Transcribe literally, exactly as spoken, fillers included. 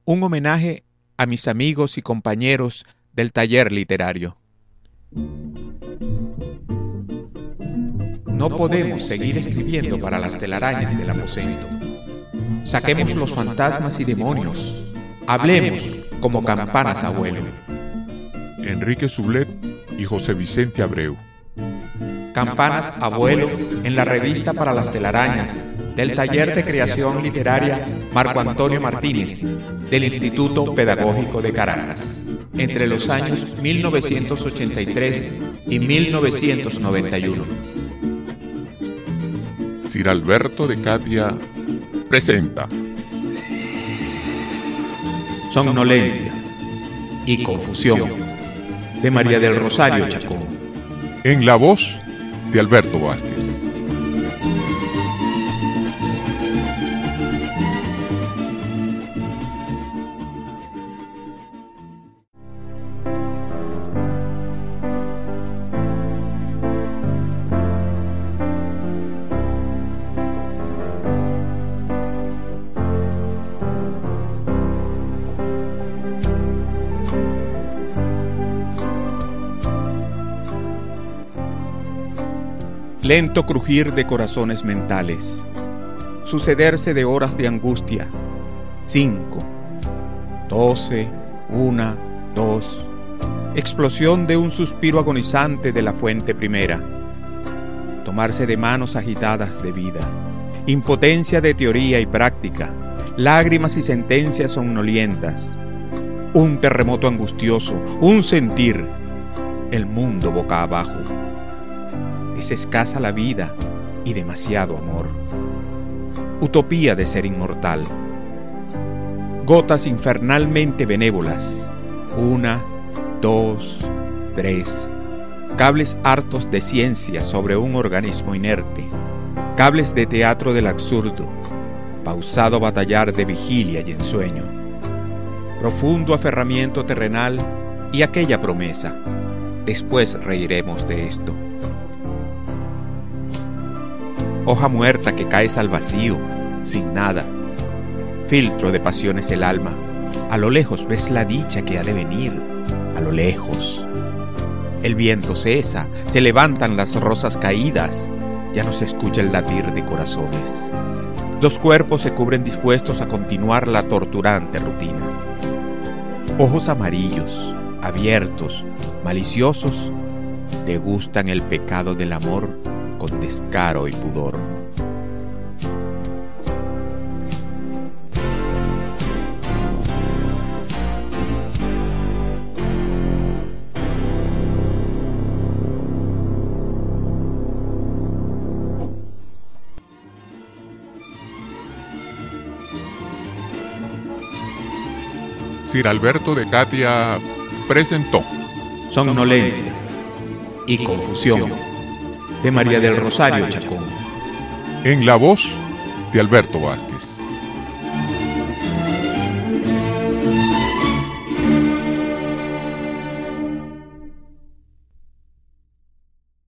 un homenaje a mis amigos y compañeros del taller literario. No podemos seguir escribiendo para las telarañas del aposento. Saquemos los fantasmas y demonios. Hablemos como campanas, abuelo. Enrique Sublet y José Vicente Abreu. Campanas, abuelo, en la revista para las telarañas del Taller de Creación Literaria Marco Antonio Martínez del Instituto Pedagógico de Caracas, entre los años mil novecientos ochenta y tres y mil novecientos noventa y uno. Sir Alberto de Catia presenta Somnolencia y Confusión, de María del Rosario Chacón, en la voz de Alberto Vázquez. Lento crujir de corazones mentales, sucederse de horas de angustia. Cinco, doce, una, dos. Explosión de un suspiro agonizante de la fuente primera. Tomarse de manos agitadas de vida. Impotencia de teoría y práctica. Lágrimas y sentencias somnolientas. Un terremoto angustioso, un sentir. El mundo boca abajo. Es escasa la vida y demasiado amor. Utopía de ser inmortal. Gotas infernalmente benévolas. Una, dos, tres. Cables hartos de ciencia sobre un organismo inerte. Cables de teatro del absurdo. Pausado batallar de vigilia y ensueño. Profundo aferramiento terrenal y aquella promesa. Después reiremos de esto. Hoja muerta que caes al vacío, sin nada. Filtro de pasiones el alma. A lo lejos ves la dicha que ha de venir. A lo lejos. El viento cesa, se levantan las rosas caídas. Ya no se escucha el latir de corazones. Los cuerpos se cubren dispuestos a continuar la torturante rutina. Ojos amarillos, abiertos, maliciosos, degustan el pecado del amor con descaro y pudor. Sir Alberto de Catia presentó Somnolencia y Confusión, de María del Rosario Chacón, en la voz de Alberto Vázquez.